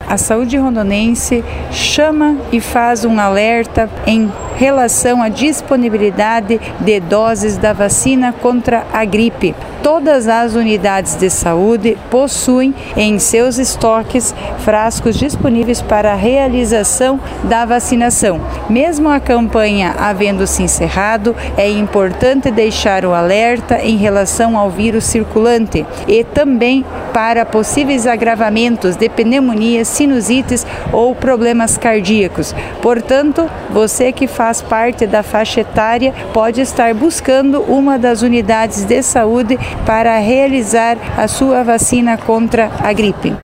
a saúde rondonense chama e faz um alerta em relação à disponibilidade de doses da vacina contra a gripe. Todas as unidades de saúde possuem em seus estoques frascos disponíveis para a realização da vacinação. Mesmo a campanha havendo se encerrado, é importante deixar o alerta em relação ao vírus circulante e também para possíveis agravamentos de pneumonias, sinusites ou problemas cardíacos. Portanto, você que faz parte da faixa etária pode estar buscando uma das unidades de saúde para realizar a sua vacina contra a gripe.